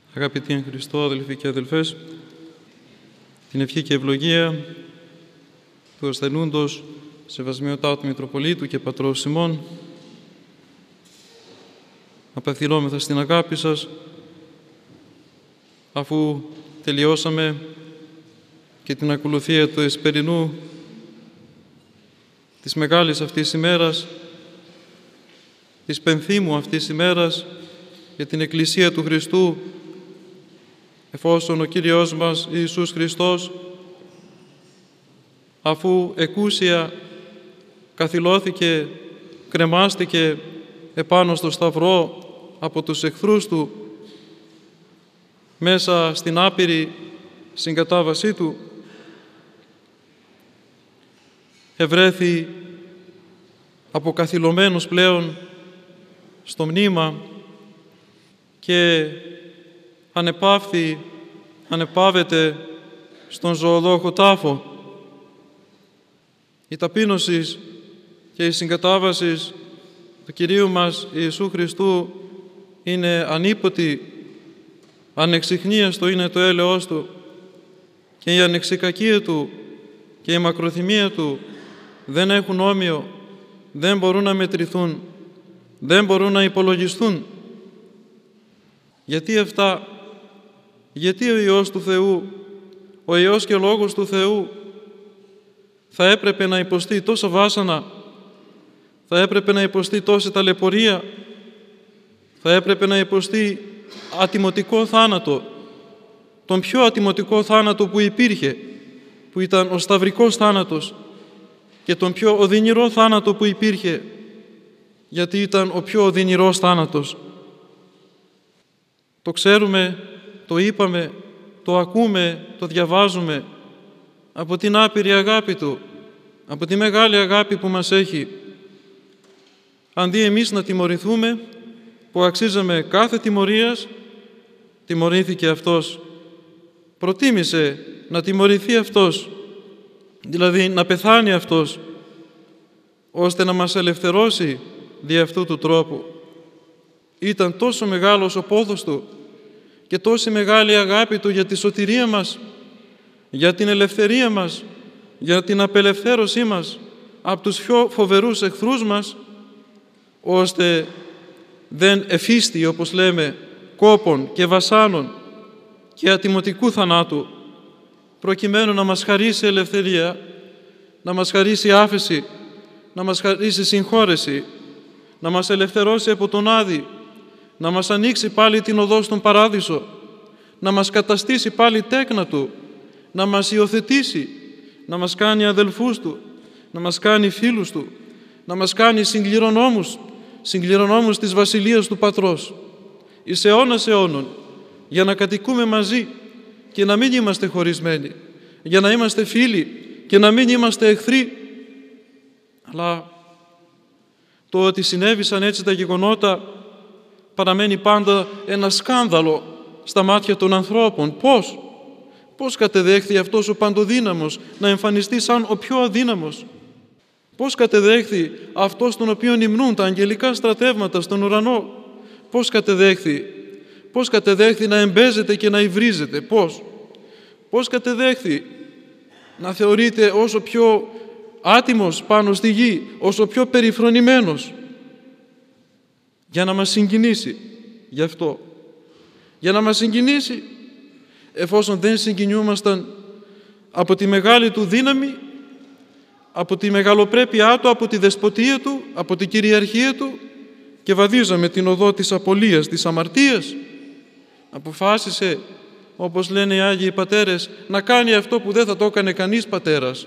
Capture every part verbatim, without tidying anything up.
Αγαπητοί εν Χριστώ, αδελφοί και αδελφές, την ευχή και ευλογία του ασθενούντος Σεβασμιωτάτου Μητροπολίτου και Πατρός ημών, απευθυνόμεθα στην αγάπη σας, αφού τελειώσαμε και την ακολουθία του εσπερινού της μεγάλης αυτής ημέρας, της πενθήμου αυτής ημέρας για την Εκκλησία του Χριστού, εφόσον ο Κύριος μας Ιησούς Χριστός, αφού εκούσια καθυλώθηκε, κρεμάστηκε επάνω στο σταυρό από τους εχθρούς Του, μέσα στην άπειρη συγκατάβασή Του, ευρέθη αποκαθυλωμένος πλέον στο μνήμα και ανεπαύθη, ανεπάβεται στον ζωοδόχο τάφο. Η ταπείνωση και η συγκατάβαση του Κυρίου μας Ιησού Χριστού είναι ανίποτη, ανεξιχνίαστο είναι το έλεος Του και η ανεξικακία Του και η μακροθυμία Του δεν έχουν όμοιο, δεν μπορούν να μετρηθούν, δεν μπορούν να υπολογιστούν. Γιατί αυτά, γιατί ο Υιός του Θεού, ο Υιός και Λόγος του Θεού θα έπρεπε να υποστεί τόσα βάσανα, θα έπρεπε να υποστεί τόση ταλαιπωρία, θα έπρεπε να υποστεί ατιμωτικό θάνατο, τον πιο ατιμωτικό θάνατο που υπήρχε, που ήταν ο σταυρικός θάνατος, και τον πιο οδυνηρό θάνατο που υπήρχε, γιατί ήταν ο πιο οδυνηρός θάνατος. Το ξέρουμε, το είπαμε, το ακούμε, το διαβάζουμε από την άπειρη αγάπη Του, από τη μεγάλη αγάπη που μας έχει. Αντί εμείς να τιμωρηθούμε, που αξίζαμε κάθε τιμωρίας, τιμωρήθηκε Αυτός. Προτίμησε να τιμωρηθεί Αυτός, δηλαδή να πεθάνει Αυτός, ώστε να μας ελευθερώσει δι' αυτού του τρόπου. Ήταν τόσο μεγάλος ο πόθος Του και τόση μεγάλη αγάπη Του για τη σωτηρία μας, για την ελευθερία μας, για την απελευθέρωσή μας από τους πιο φοβερούς εχθρούς μας, ώστε δεν εφίστη, όπως λέμε, κόπων και βασάνων και ατιμωτικού θανάτου, προκειμένου να μας χαρίσει ελευθερία, να μας χαρίσει άφεση, να μας χαρίσει συγχώρεση, να μας ελευθερώσει από τον Άδη, να μας ανοίξει πάλι την οδό στον Παράδεισο, να μας καταστήσει πάλι τέκνα Του, να μας υιοθετήσει, να μας κάνει αδελφούς Του, να μας κάνει φίλους Του, να μας κάνει συγκληρονόμους, συγκληρονόμους της Βασιλείας του Πατρός, εις αιώνας αιώνων, για να κατοικούμε μαζί και να μην είμαστε χωρισμένοι, για να είμαστε φίλοι και να μην είμαστε εχθροί. Αλλά το ότι συνέβησαν έτσι τα γεγονότα παραμένει πάντα ένα σκάνδαλο στα μάτια των ανθρώπων. Πώς, πώς κατεδέχθη αυτός ο παντοδύναμος να εμφανιστεί σαν ο πιο αδύναμος? Πώς κατεδέχθη αυτός τον οποίον υμνούν τα αγγελικά στρατεύματα στον ουρανό? Πώς κατεδέχθη, πώς κατεδέχθη να εμπέζεται και να υβρίζεται? Πώς, πώς κατεδέχθη να θεωρείται όσο πιο άτιμος πάνω στη γη, όσο πιο περιφρονημένος? Για να μας συγκινήσει γι' αυτό. Για να μας συγκινήσει, εφόσον δεν συγκινιούμασταν από τη μεγάλη Του δύναμη, από τη μεγαλοπρέπειά Του, από τη δεσποτεία Του, από την κυριαρχία Του, και βαδίζαμε την οδό της απολίας, της αμαρτίας. Αποφάσισε, όπως λένε οι Άγιοι Πατέρες, να κάνει αυτό που δεν θα το έκανε κανείς πατέρας.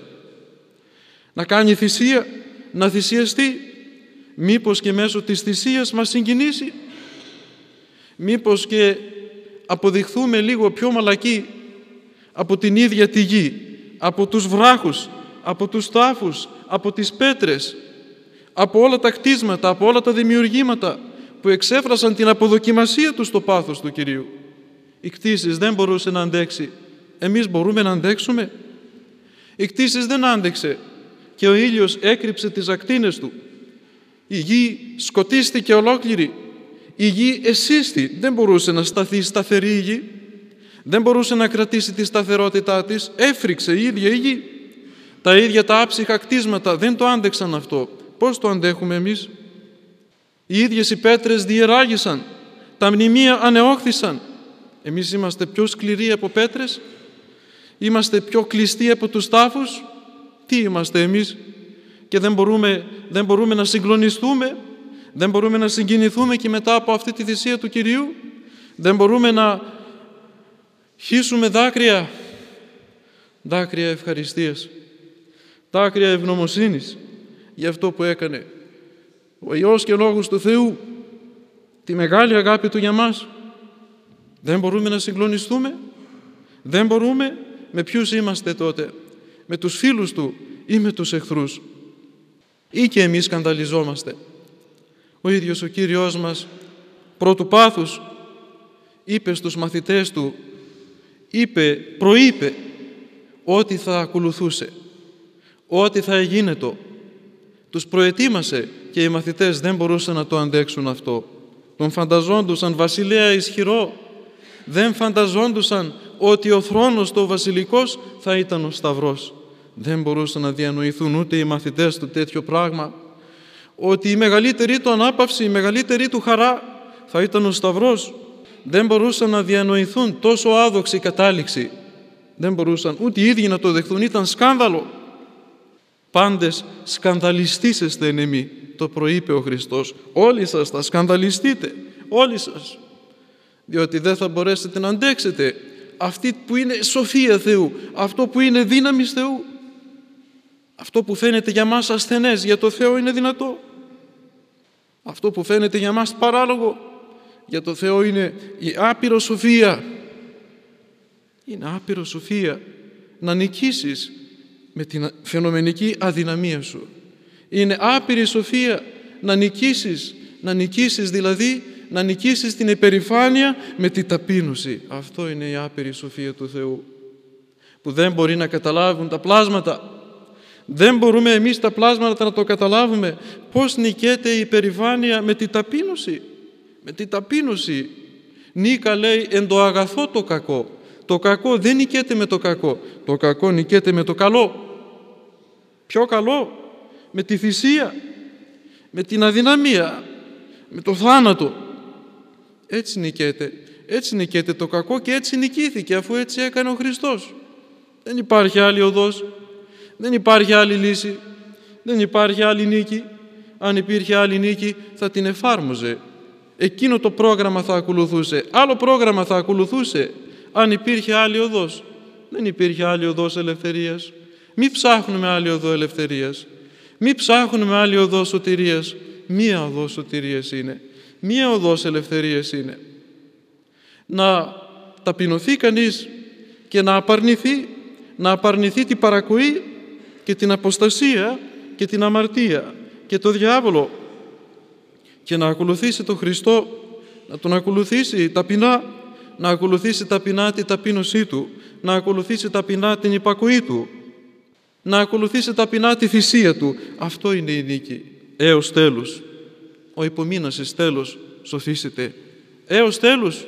Να κάνει θυσία, να θυσιαστεί. Μήπως και μέσω της θυσίας μας συγκινήσει? Μήπως και αποδειχθούμε λίγο πιο μαλακοί από την ίδια τη γη, από τους βράχους, από τους τάφους, από τις πέτρες, από όλα τα κτίσματα, από όλα τα δημιουργήματα που εξέφρασαν την αποδοκιμασία τους στο πάθος του Κυρίου. Οι κτίσεις δεν μπορούσε να αντέξει. Εμείς μπορούμε να αντέξουμε? Οι κτίσεις δεν άντεξε και ο ήλιος έκρυψε τις ακτίνες του. Η γη σκοτίστηκε ολόκληρη. Η γη εσύστη, δεν μπορούσε να σταθεί σταθερή η γη, δεν μπορούσε να κρατήσει τη σταθερότητά της, έφρυξε η ίδια η γη. Τα ίδια τα άψυχα κτίσματα δεν το άντεξαν αυτό. Πώς το αντέχουμε εμείς? Οι ίδιες οι πέτρες διεράγησαν, τα μνημεία ανεώχθησαν. Εμείς είμαστε πιο σκληροί από πέτρες, είμαστε πιο κλειστοί από τους τάφους. Τι είμαστε εμείς? Και δεν μπορούμε, δεν μπορούμε να συγκλονιστούμε, δεν μπορούμε να συγκινηθούμε και μετά από αυτή τη θυσία του Κυρίου, δεν μπορούμε να χύσουμε δάκρυα, δάκρυα ευχαριστίας, δάκρυα ευγνωμοσύνης για αυτό που έκανε ο Υιός και Λόγος του Θεού, τη μεγάλη αγάπη Του για μας. Δεν μπορούμε να συγκλονιστούμε, δεν μπορούμε. Με ποιους είμαστε τότε? Με τους φίλους Του ή με τους εχθρούς? Ή και εμείς σκανδαλιζόμαστε? Ο ίδιος ο Κύριος μας πρώτου πάθους είπε στους μαθητές Του, είπε, προείπε ότι θα ακολουθούσε, ότι θα εγίνετο. Τους προετοίμασε και οι μαθητές δεν μπορούσαν να το αντέξουν αυτό. Τον φανταζόντουσαν βασιλέα ισχυρό, δεν φανταζόντουσαν ότι ο θρόνος του βασιλικός θα ήταν ο Σταυρός. Δεν μπορούσαν να διανοηθούν ούτε οι μαθητές του τέτοιο πράγμα, ότι η μεγαλύτερη του ανάπαυση, η μεγαλύτερη του χαρά θα ήταν ο Σταυρός. Δεν μπορούσαν να διανοηθούν τόσο άδοξη κατάληξη. Δεν μπορούσαν ούτε οι ίδιοι να το δεχθούν, ήταν σκάνδαλο. Πάντες σκανδαλιστήσεστε εν εμεί, το προείπε ο Χριστός. Όλοι σας θα σκανδαλιστείτε, όλοι σας, διότι δεν θα μπορέσετε να αντέξετε αυτή που είναι σοφία Θεού, αυτό που είναι δύναμης Θεού. Αυτό που φαίνεται για μας ασθενές, για το Θεό είναι δυνατό. Αυτό που φαίνεται για μας παράλογο, για το Θεό είναι η άπειρο σοφία. Είναι άπειρο σοφία να νικήσεις με την φαινομενική αδυναμία σου. Είναι άπειρη σοφία να νικήσεις, να νικήσεις δηλαδή, να νικήσεις την υπερηφάνεια με την ταπείνωση. Αυτό είναι η άπειρη σοφία του Θεού, που δεν μπορεί να καταλάβουν τα πλάσματα. Δεν μπορούμε εμείς τα πλάσματα να το καταλάβουμε. Πώς νικέται η υπερηφάνεια? Με την ταπείνωση. Με την ταπείνωση. Νίκα, λέει, εν το αγαθό το κακό. Το κακό δεν νικέται με το κακό. Το κακό νικέται με το καλό. Ποιο καλό? Με τη θυσία, με την αδυναμία, με το θάνατο. Έτσι νικέται. Έτσι νικέται το κακό και έτσι νικήθηκε, αφού έτσι έκανε ο Χριστός. Δεν υπάρχει άλλη οδός, δεν υπάρχει άλλη λύση, δεν υπάρχει άλλη νίκη. Αν υπήρχε άλλη νίκη θα την εφάρμοζε. Εκείνο το πρόγραμμα θα ακολουθούσε, άλλο πρόγραμμα θα ακολουθούσε. Αν υπήρχε άλλη οδός, δεν υπήρχε άλλη οδός ελευθερίας. Μη ψάχνουμε άλλη οδό ελευθερίας. Μη ψάχνουμε άλλη οδό σωτηρίας. Μία οδός σωτηρίας είναι. Μία οδός ελευθερίας είναι. Να ταπεινωθεί κανείς και να απαρνηθεί, να απαρνηθεί την παρακοή και την αποστασία και την αμαρτία και το διάβολο και να ακολουθήσει τον Χριστό, να τον ακολουθήσει ταπεινά, να ακολουθήσει ταπεινά την ταπείνωσή Του, να ακολουθήσει ταπεινά την υπακοή Του, να ακολουθήσει ταπεινά τη θυσία Του. Αυτό είναι η νίκη. Έως τέλους. Ο υπομείνας εις τέλος σωθήσετε. Έως τέλους.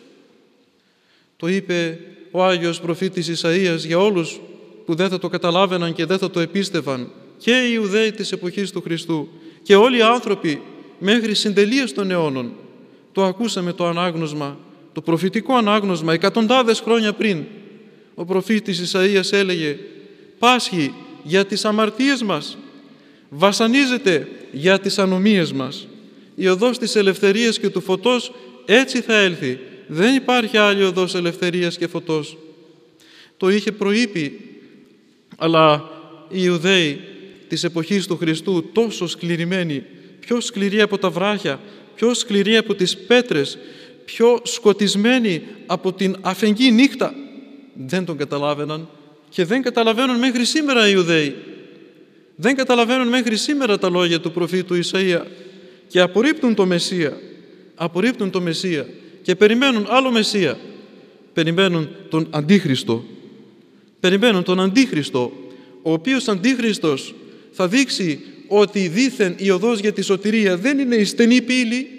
Το είπε ο Άγιος προφήτης Ισαΐας για όλους που δεν θα το καταλάβαιναν και δεν θα το επίστευαν, και οι Ιουδαίοι της εποχής του Χριστού και όλοι οι άνθρωποι μέχρι συντελείας των αιώνων. Το ακούσαμε το ανάγνωσμα, το προφητικό ανάγνωσμα εκατοντάδες χρόνια πριν. Ο προφήτης Ισαΐας έλεγε: «Πάσχει για τις αμαρτίες μας, βασανίζεται για τις ανομίες μας. Η οδός της ελευθερίας και του φωτός έτσι θα έλθει. Δεν υπάρχει άλλη οδός ελευθερίας και φωτός». Το είχε προείπει, αλλά οι Ιουδαίοι της εποχής του Χριστού, τόσο σκληρημένοι, πιο σκληροί από τα βράχια, πιο σκληροί από τις πέτρες, πιο σκοτισμένοι από την αφεγγή νύχτα, δεν τον καταλάβαιναν και δεν καταλαβαίνουν μέχρι σήμερα οι Ιουδαίοι. Δεν καταλαβαίνουν μέχρι σήμερα τα λόγια του προφήτου Ισαΐα και απορρίπτουν το Μεσσία. Απορρίπτουν το Μεσσία και περιμένουν άλλο Μεσσία. Περιμένουν τον Αντίχριστο. Περιμένουν τον Αντίχριστο, ο οποίος Αντίχριστος θα δείξει ότι δήθεν η οδός για τη σωτηρία δεν είναι η στενή πύλη,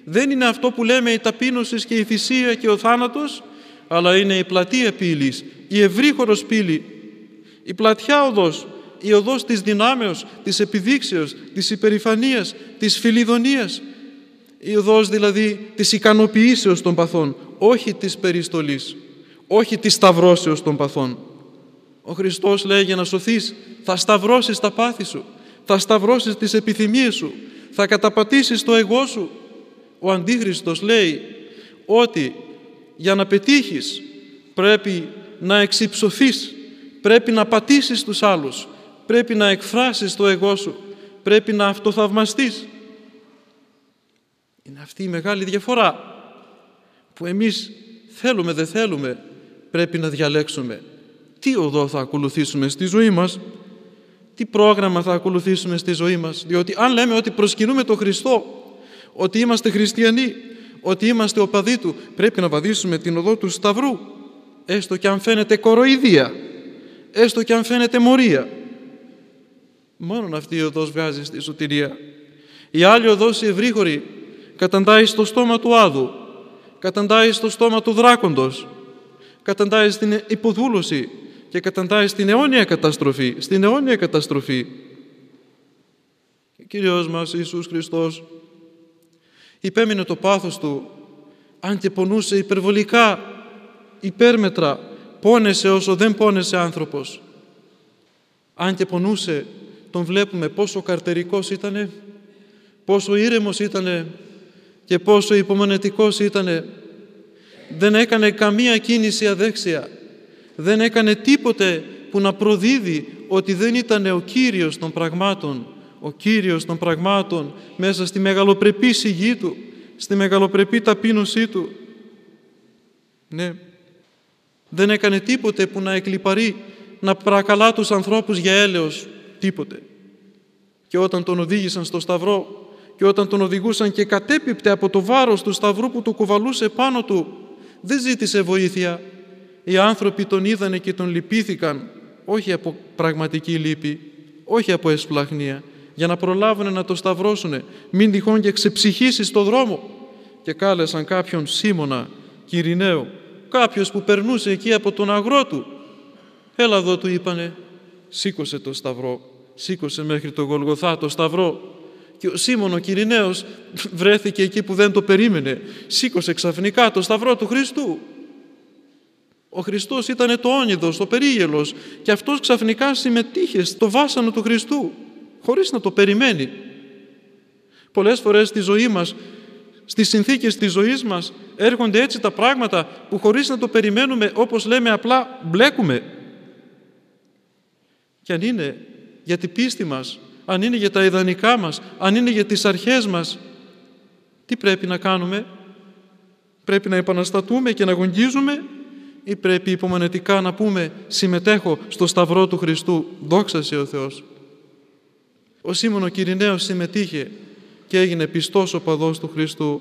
δεν είναι αυτό που λέμε η ταπείνωση και η θυσία και ο θάνατος, αλλά είναι η πλατεία πύλης, η ευρύχωρος πύλη, η πλατιά οδός, η οδός της δυνάμεως, της επιδείξεως, της υπερηφανίας, της φιλιδονίας, η οδός δηλαδή της ικανοποιήσεως των παθών, όχι της περιστολής, όχι της σταυρώσεως των παθών. Ο Χριστός λέει, για να σωθείς θα σταυρώσεις τα πάθη σου, θα σταυρώσεις τις επιθυμίες σου, θα καταπατήσεις το εγώ σου. Ο Αντίχριστος λέει ότι για να πετύχεις πρέπει να εξυψωθείς, πρέπει να πατήσεις τους άλλους, πρέπει να εκφράσεις το εγώ σου, πρέπει να αυτοθαυμαστείς. Είναι αυτή η μεγάλη διαφορά που εμείς θέλουμε δεν θέλουμε πρέπει να διαλέξουμε. Τι οδό θα ακολουθήσουμε στη ζωή μας, τι πρόγραμμα θα ακολουθήσουμε στη ζωή μας. Διότι αν λέμε ότι προσκυνούμε τον Χριστό, ότι είμαστε χριστιανοί, ότι είμαστε οπαδοί Του, πρέπει να βαδίσουμε την οδό του Σταυρού, έστω και αν φαίνεται κοροϊδία, έστω και αν φαίνεται μορία. Μόνον αυτή η οδός βγάζει στη σωτηρία. Η άλλη οδός, η ευρύχωρη, καταντάει στο στόμα του Άδου, καταντάει στο στόμα του δράκοντος, καταντάει στην υποδούλωση και καταντάει στην αιώνια καταστροφή, στην αιώνια καταστροφή. Ο Κύριος μας Ιησούς Χριστός υπέμεινε το πάθος Του, αν και πονούσε υπερβολικά, υπέρμετρα, πόνεσε όσο δεν πόνεσε άνθρωπος. Αν και πονούσε, τον βλέπουμε πόσο καρτερικός ήτανε, πόσο ήρεμος ήτανε και πόσο υπομονετικός ήτανε. Δεν έκανε καμία κίνηση αδέξια, δεν έκανε τίποτε που να προδίδει ότι δεν ήταν ο Κύριος των πραγμάτων, ο Κύριος των πραγμάτων μέσα στη μεγαλοπρεπή σιγή Του, στη μεγαλοπρεπή ταπείνωσή Του. Ναι, δεν έκανε τίποτε που να εκλιπαρεί, να παρακαλά τους ανθρώπους για έλεος, τίποτε. Και όταν τον οδήγησαν στο Σταυρό και όταν τον οδηγούσαν και κατέπιπτε από το βάρος του Σταυρού που του κουβαλούσε πάνω του, δεν ζήτησε βοήθεια. Οι άνθρωποι τον είδανε και τον λυπήθηκαν, όχι από πραγματική λύπη, όχι από εσπλαχνία, για να προλάβουν να το σταυρώσουν, μην τυχόν και ξεψυχήσει στο δρόμο. Και κάλεσαν κάποιον Σίμωνα, Κυριναίο, κάποιος που περνούσε εκεί από τον αγρό του. Έλα εδώ, του είπανε, σήκωσε το σταυρό, σήκωσε μέχρι το Γολγοθά το σταυρό. Και ο Σίμων ο Κυριναίος βρέθηκε εκεί που δεν το περίμενε. Σήκωσε ξαφνικά το σταυρό του Χριστού. Ο Χριστός ήταν το όνειδος, το περίγελος, και αυτός ξαφνικά συμμετείχε στο βάσανο του Χριστού, χωρίς να το περιμένει. Πολλές φορές στη ζωή μας, στις συνθήκες της ζωής μας, έρχονται έτσι τα πράγματα που χωρίς να το περιμένουμε, όπως λέμε απλά, μπλέκουμε. Και αν είναι για την πίστη μας, αν είναι για τα ιδανικά μας, αν είναι για τις αρχές μας, τι πρέπει να κάνουμε? Πρέπει να επαναστατούμε και να αγωνίζουμε, ή πρέπει υπομονετικά να πούμε συμμετέχω στο σταυρό του Χριστού, δόξα σε ο Θεός. Ο Σίμων ο Κυριναίος συμμετείχε και έγινε πιστός οπαδός του Χριστού.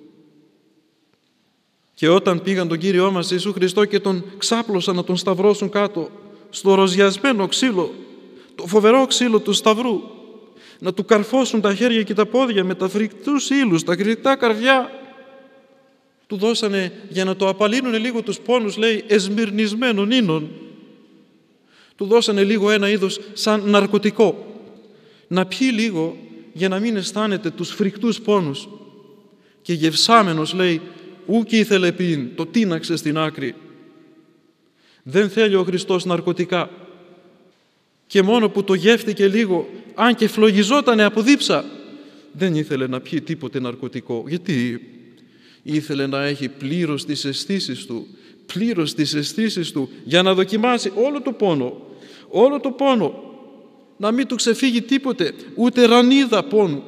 Και όταν πήγαν τον Κύριό μας Ιησού Χριστό και τον ξάπλωσαν να τον σταυρώσουν κάτω στο ροζιασμένο ξύλο, το φοβερό ξύλο του σταυρού, να του καρφώσουν τα χέρια και τα πόδια με τα φρικτούς ύλους, τα κρυκτά καρδιά, του δώσανε για να το απαλύνουν λίγο τους πόνους, λέει, εσμυρνισμένων ίνων. Του δώσανε λίγο ένα είδος σαν ναρκωτικό, να πιει λίγο για να μην αισθάνεται τους φρικτούς πόνους. Και γευσάμενος, λέει, ούκ ήθελε πίν, το τίναξε στην άκρη. Δεν θέλει ο Χριστός ναρκωτικά. Και μόνο που το γεύτηκε λίγο, αν και φλογιζότανε από δίψα, δεν ήθελε να πιει τίποτε ναρκωτικό. Γιατί? Ήθελε να έχει πλήρως τις αισθήσεις του, πλήρως τις αισθήσεις του, για να δοκιμάσει όλο το πόνο, όλο το πόνο, να μην του ξεφύγει τίποτε, ούτε ρανίδα πόνου.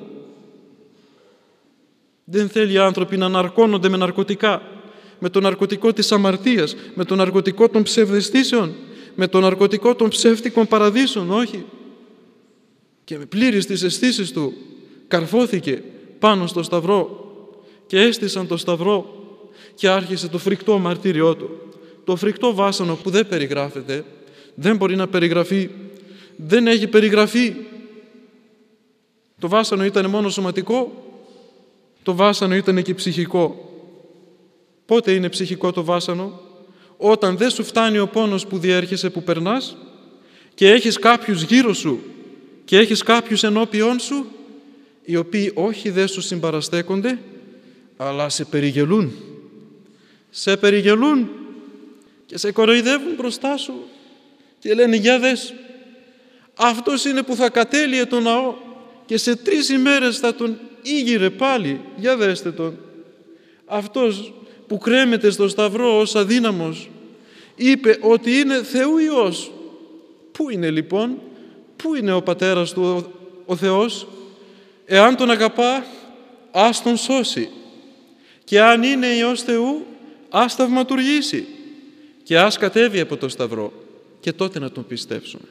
Δεν θέλει οι άνθρωποι να ναρκώνονται με ναρκωτικά, με το ναρκωτικό της αμαρτίας, με το ναρκωτικό των ψευδαισθήσεων, με το ναρκωτικό των ψεύτικων παραδείσων, όχι. Και με πλήρης τις αισθήσεις του καρφώθηκε πάνω στο σταυρό και έστησαν το σταυρό και άρχισε το φρικτό μαρτύριό του. Το φρικτό βάσανο που δεν περιγράφεται, δεν μπορεί να περιγραφεί, δεν έχει περιγραφεί. Το βάσανο ήταν μόνο σωματικό Το βάσανο ήταν και ψυχικό. Πότε είναι ψυχικό το βάσανο? Όταν δεν σου φτάνει ο πόνος που διέρχεσαι, που περνάς, και έχεις κάποιους γύρω σου και έχεις κάποιους ενώπιόν σου, οι οποίοι όχι δεν σου συμπαραστέκονται, αλλά σε περιγελούν. Σε περιγελούν και σε κοροϊδεύουν μπροστά σου και λένε, για δες, αυτός είναι που θα κατέλειε τον ναό και σε τρεις ημέρες θα τον ήγηρε πάλι. Για δέστε τον. Αυτός που κρέμεται στο σταυρό ως αδύναμος είπε ότι είναι Θεού Υιός. Πού είναι λοιπόν, πού είναι ο πατέρας του ο, ο Θεός? Εάν τον αγαπά, ας τον σώσει. Και αν είναι Υιός Θεού, ας θαυματουργήσει. Και ας κατέβει από το σταυρό. Και τότε να τον πιστέψουμε.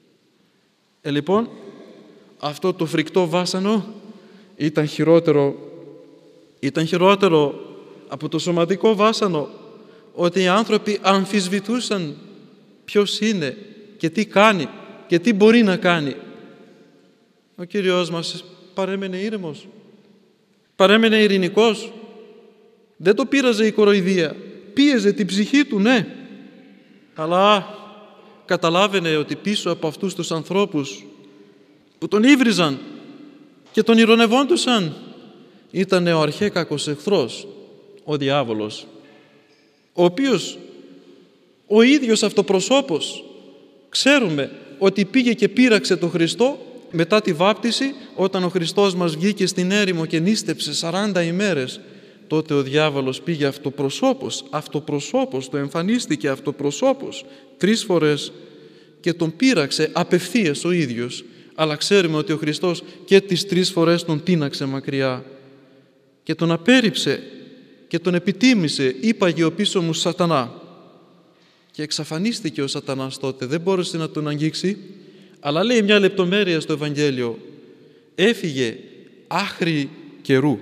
Ε, λοιπόν, αυτό το φρικτό βάσανο ήταν χειρότερο, ήταν χειρότερο από το σωματικό βάσανο, ότι οι άνθρωποι αμφισβητούσαν ποιος είναι και τι κάνει και τι μπορεί να κάνει. Ο Κύριος μας παρέμενε ήρεμος, παρέμενε ειρηνικός. Δεν το πείραζε η κοροϊδία, πίεζε την ψυχή του, ναι, αλλά καταλάβαινε ότι πίσω από αυτούς τους ανθρώπους που τον ύβριζαν και τον ηρωνευόντουσαν ήταν ο αρχέκακος εχθρός, ο διάβολος, ο οποίος ο ίδιος αυτοπροσώπος ξέρουμε ότι πήγε και πείραξε τον Χριστό μετά τη βάπτιση, όταν ο Χριστός μας βγήκε στην έρημο και νίστεψε σαράντα ημέρες. Τότε ο διάβολος πήγε αυτοπροσώπος, αυτοπροσώπος, το εμφανίστηκε αυτοπροσώπος τρεις φορές και τον πείραξε απευθείας ο ίδιος. Αλλά ξέρουμε ότι ο Χριστός και τις τρεις φορές τον τίναξε μακριά και τον απέρριψε και τον επιτίμησε. Είπαγε ο πίσω μου Σατανά. Και εξαφανίστηκε ο Σατανάς τότε, δεν μπόρεσε να τον αγγίξει, αλλά λέει μια λεπτομέρεια στο Ευαγγέλιο, έφυγε άχρη καιρού.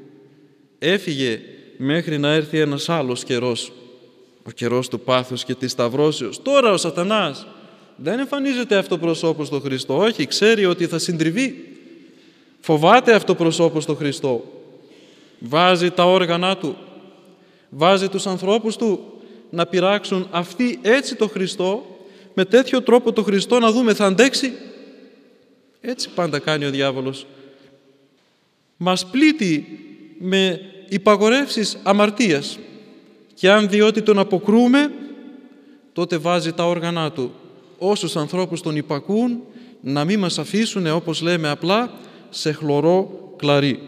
Έφυγε μέχρι να έρθει ένας άλλος καιρός, ο καιρός του πάθους και της σταυρώσεως. Τώρα ο Σατανάς δεν εμφανίζεται αυτοπροσώπος στο Χριστό, όχι, ξέρει ότι θα συντριβεί. Φοβάται αυτοπροσώπος στο Χριστό. Βάζει τα όργανα του, βάζει τους ανθρώπους του να πειράξουν αυτοί έτσι το Χριστό, με τέτοιο τρόπο το Χριστό να δούμε θα αντέξει. Έτσι πάντα κάνει ο διάβολος. Μας πλήττει με υπαγορεύσεις αμαρτίας και αν διότι τον αποκρούμε, τότε βάζει τα όργανα του. Όσους ανθρώπους τον υπακούν, να μην μας αφήσουν, όπως λέμε απλά, σε χλωρό κλαρί.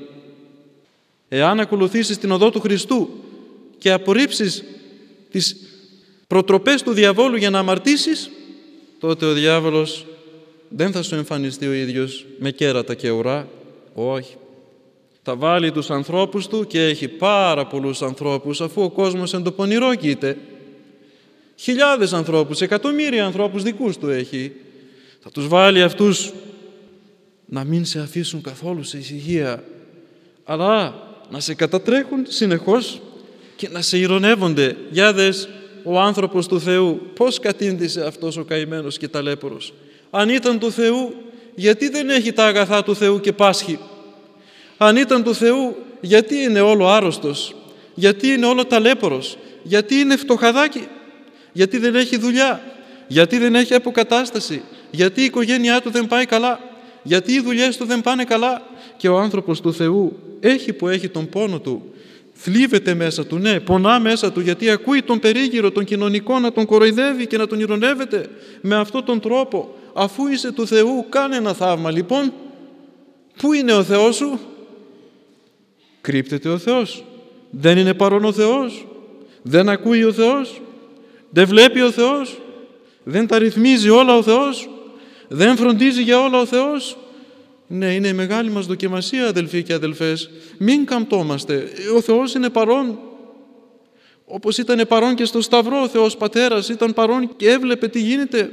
Εάν ακολουθήσεις την οδό του Χριστού και απορρίψεις τις προτροπές του διαβόλου για να αμαρτήσεις, τότε ο διάβολος δεν θα σου εμφανιστεί ο ίδιος με κέρατα και ουρά. Όχι. Θα βάλει τους ανθρώπους του και έχει πάρα πολλούς ανθρώπους, αφού ο κόσμος εν το πονηρό κοίται. Χιλιάδες ανθρώπους, εκατομμύρια ανθρώπους δικούς του έχει. Θα τους βάλει αυτούς να μην σε αφήσουν καθόλου σε ησυχία, αλλά να σε κατατρέχουν συνεχώς και να σε ηρωνεύονται. Για δες, ο άνθρωπος του Θεού πώς κατήντησε αυτός ο καημένος και ταλέπορος. Αν ήταν του Θεού, γιατί δεν έχει τα αγαθά του Θεού και πάσχει? Αν ήταν του Θεού, γιατί είναι όλο άρρωστος? Γιατί είναι όλο ταλέπορος? Γιατί είναι φτωχαδάκι? Γιατί δεν έχει δουλειά? Γιατί δεν έχει αποκατάσταση? Γιατί η οικογένειά του δεν πάει καλά? Γιατί οι δουλειές του δεν πάνε καλά? Και ο άνθρωπος του Θεού έχει που έχει τον πόνο του, θλίβεται μέσα του, ναι, πονά μέσα του, γιατί ακούει τον περίγυρο, τον κοινωνικό να τον κοροϊδεύει και να τον ηρωνεύεται με αυτόν τον τρόπο. Αφού είσαι του Θεού, κάνε ένα θαύμα. Λοιπόν, πού είναι ο Θεός σου? Κρύπτεται ο Θεός? Δεν είναι παρόν ο Θεός? Δεν ακούει ο Θεός? Δεν βλέπει ο Θεός? Δεν τα ρυθμίζει όλα ο Θεός? Δεν φροντίζει για όλα ο Θεός? Ναι, είναι η μεγάλη μας δοκιμασία, αδελφοί και αδελφές. Μην καμπτόμαστε. Ο Θεός είναι παρόν. Όπως ήταν παρόν και στο Σταυρό, ο Θεός Πατέρας ήταν παρόν και έβλεπε τι γίνεται.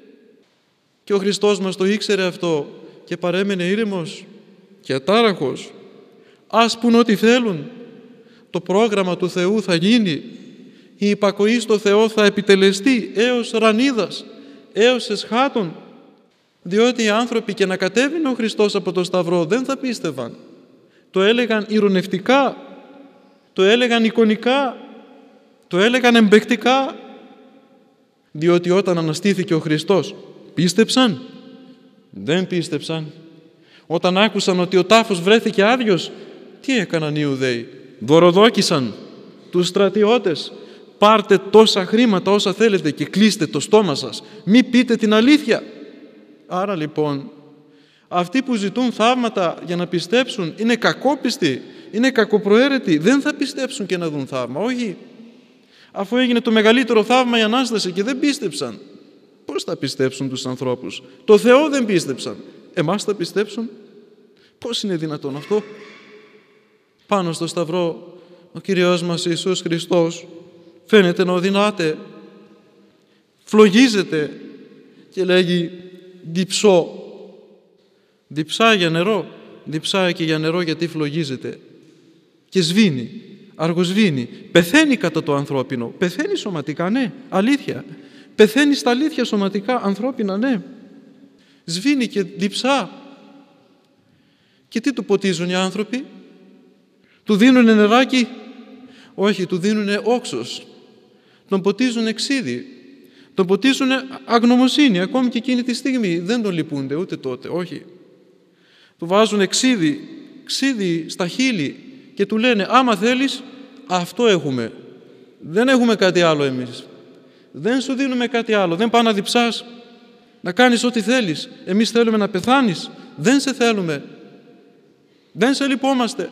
Και ο Χριστός μας το ήξερε αυτό και παρέμενε ήρεμος και ατάραχος. Ας πουν ό,τι θέλουν. Το πρόγραμμα του Θεού θα γίνει. Η υπακοή στο Θεό θα επιτελεστεί έως ρανίδας, έως εσχάτων. Διότι οι άνθρωποι και να κατέβαινε ο Χριστός από το Σταυρό δεν θα πίστευαν. το έλεγαν ειρωνευτικά, το έλεγαν εικονικά, το έλεγαν εμπεκτικά, διότι όταν αναστήθηκε ο Χριστός πίστεψαν? Δεν πίστεψαν. Όταν άκουσαν ότι ο τάφος βρέθηκε άδειος, τι έκαναν οι Ιουδαίοι? Δωροδόκησαν τους στρατιώτες. Πάρτε τόσα χρήματα όσα θέλετε και κλείστε το στόμα σας. Μη πείτε την αλήθεια. Άρα λοιπόν, αυτοί που ζητούν θαύματα για να πιστέψουν είναι κακόπιστοι, είναι κακοπροαίρετοι. Δεν θα πιστέψουν και να δουν θαύμα. Όχι. Αφού έγινε το μεγαλύτερο θαύμα η Ανάσταση και δεν πίστεψαν, πώς θα πιστέψουν τους ανθρώπους? Το Θεό δεν πίστεψαν. Εμάς θα πιστέψουν? Πώς είναι δυνατόν αυτό? Πάνω στο Σταυρό ο Κύριος μας Ιησούς Χριστός φαίνεται να οδυνάται, φλογίζεται και λέγει διψώ. Διψάει για νερό, διψάει και για νερό γιατί φλογίζεται και σβήνει, αργοσβήνει, πεθαίνει κατά το ανθρώπινο, πεθαίνει σωματικά, ναι, αλήθεια, πεθαίνει στα αλήθεια σωματικά, ανθρώπινα, ναι, σβήνει και διψά. Και τι του ποτίζουν οι άνθρωποι? Του δίνουνε νεράκι? Όχι, του δίνουνε όξος. Τον ποτίζουνε ξύδι. Τον ποτίζουνε αγνωμοσύνη, ακόμη και εκείνη τη στιγμή. Δεν τον λυπούνται ούτε τότε, όχι. Του βάζουνε ξύδι, ξύδι στα χείλη και του λένε άμα θέλεις αυτό έχουμε. Δεν έχουμε κάτι άλλο εμείς. Δεν σου δίνουμε κάτι άλλο. Δεν πάει να διψάς, να κάνεις ό,τι θέλεις. Εμείς θέλουμε να πεθάνεις. Δεν σε θέλουμε. Δεν σε λυπόμαστε.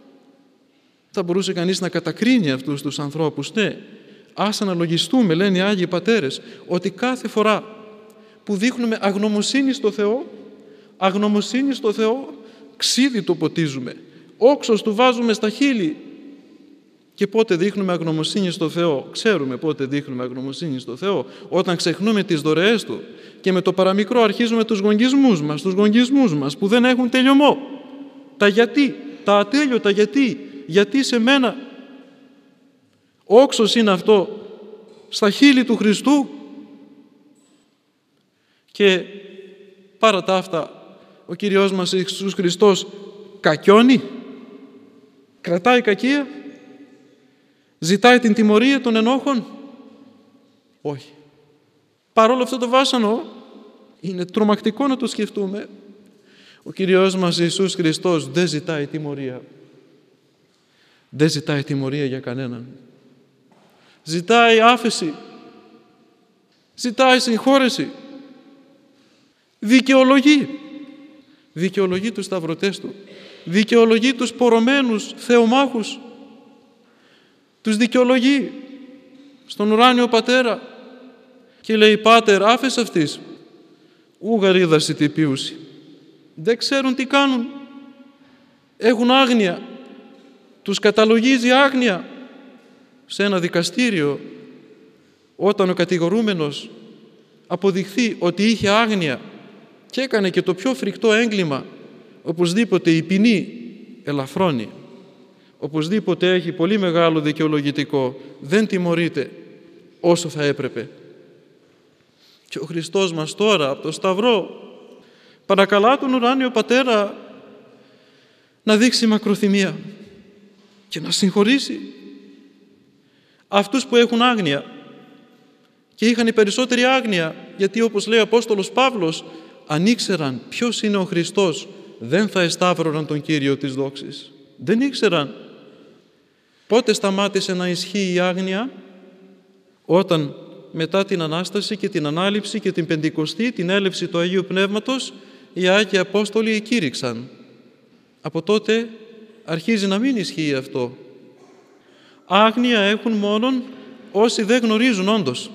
Θα μπορούσε κανείς να κατακρίνει αυτούς τους ανθρώπους. Ναι, ας αναλογιστούμε, λένε οι Άγιοι Πατέρες, ότι κάθε φορά που δείχνουμε αγνωμοσύνη στο Θεό, αγνωμοσύνη στο Θεό, ξύδι το ποτίζουμε, όξος του βάζουμε στα χείλη. Και πότε δείχνουμε αγνωμοσύνη στο Θεό? Ξέρουμε πότε δείχνουμε αγνωμοσύνη στο Θεό. Όταν ξεχνούμε τις δωρεές Του και με το παραμικρό αρχίζουμε τους γονγισμούς μας, τους γονγισμούς μας που δεν έχουν τελειωμό. Τα γιατί, τα ατέλειωτα γιατί, γιατί σε μένα. Όξος είναι αυτό στα χείλη του Χριστού. Και παρά τα αυτά ο Κύριος μας Ιησούς Χριστός κακιώνει, κρατάει κακία, ζητάει την τιμωρία των ενόχων? Όχι. Παρόλο αυτό το βάσανο, είναι τρομακτικό να το σκεφτούμε, ο Κύριος μας Ιησούς Χριστός δεν ζητάει τιμωρία. Δεν ζητάει τιμωρία για κανέναν. Ζητάει άφεση. Ζητάει συγχώρεση. Δικαιολογεί. Δικαιολογεί τους σταυρωτές Του. Δικαιολογεί τους πορωμένους θεομάχους. Τους δικαιολογεί στον ουράνιο Πατέρα και λέει «Πάτερ, άφες αυτής, ου γαρίδαση τι ποιούση». Δεν ξέρουν τι κάνουν. Έχουν άγνοια. Τους καταλογίζει άγνοια. Σε ένα δικαστήριο, όταν ο κατηγορούμενος αποδειχθεί ότι είχε άγνοια και έκανε και το πιο φρικτό έγκλημα, οπωσδήποτε η ποινή ελαφρώνει. Οπωσδήποτε έχει πολύ μεγάλο δικαιολογητικό. Δεν τιμωρείται όσο θα έπρεπε. Και ο Χριστός μας τώρα από το Σταυρό παρακαλά τον ουράνιο Πατέρα να δείξει μακροθυμία και να συγχωρήσει αυτούς που έχουν άγνοια. Και είχαν οι περισσότεροι άγνοια, γιατί όπως λέει ο Απόστολος Παύλος, αν ήξεραν ποιος είναι ο Χριστός, δεν θα εσταύρωναν τον Κύριο της δόξης. Δεν ήξεραν. Πότε σταμάτησε να ισχύει η άγνοια? Όταν μετά την Ανάσταση και την Ανάληψη και την Πεντηκοστή, την έλευση του Αγίου Πνεύματος, οι Άγιοι Απόστολοι εκήρυξαν. Από τότε αρχίζει να μην ισχύει αυτό. Άγνοια έχουν μόνον όσοι δεν γνωρίζουν όντως.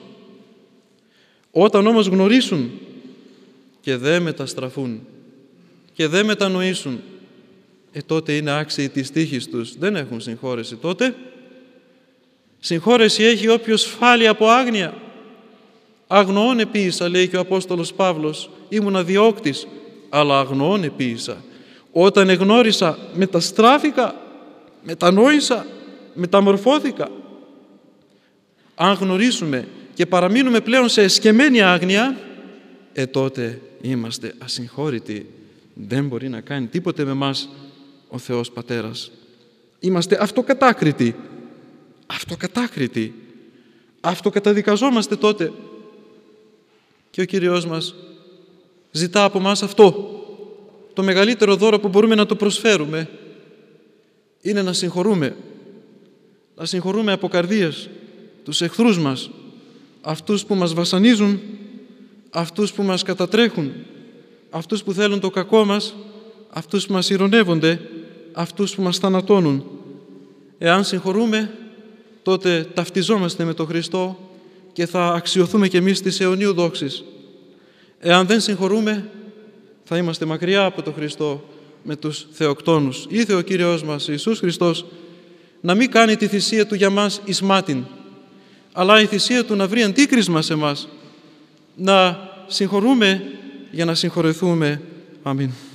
Όταν όμως γνωρίσουν και δεν μεταστραφούν και δεν μετανοήσουν, ε, τότε είναι άξιοι της τύχης τους. Δεν έχουν συγχώρεση τότε. Συγχώρεση έχει όποιος φάλει από άγνοια. Αγνοών επίησα, λέει και ο Απόστολος Παύλος, ήμουν αδιώκτης, αλλά αγνοών επίησα. Όταν εγνώρισα, μεταστράφηκα, μετανόησα, μεταμορφώθηκα. Αν γνωρίσουμε και παραμείνουμε πλέον σε εσκεμμένη άγνοια, ε τότε είμαστε ασυγχώρητοι. Δεν μπορεί να κάνει τίποτε με μας ο Θεός Πατέρας. Είμαστε αυτοκατάκριτοι. Αυτοκατάκριτοι. Αυτοκαταδικαζόμαστε τότε. Και ο Κύριος μας ζητά από μας αυτό. Το μεγαλύτερο δώρο που μπορούμε να το προσφέρουμε είναι να συγχωρούμε. Να συγχωρούμε από καρδίας τους εχθρούς μας, αυτούς που μας βασανίζουν, αυτούς που μας κατατρέχουν, αυτούς που θέλουν το κακό μας, αυτούς που μας ειρωνεύονται, αυτούς που μας θανατώνουν. Εάν συγχωρούμε, τότε ταυτιζόμαστε με τον Χριστό και θα αξιωθούμε κι εμείς της αιωνίου δόξης. Εάν δεν συγχωρούμε, θα είμαστε μακριά από τον Χριστό με τους θεοκτόνους. Ήθε ο Κύριος μας Ιησούς Χριστός να μην κάνει τη θυσία Του για μας εις μάτιν, αλλά η θυσία Του να βρει αντίκρισμα σε μας, να συγχωρούμε για να συγχωρεθούμε. Αμήν.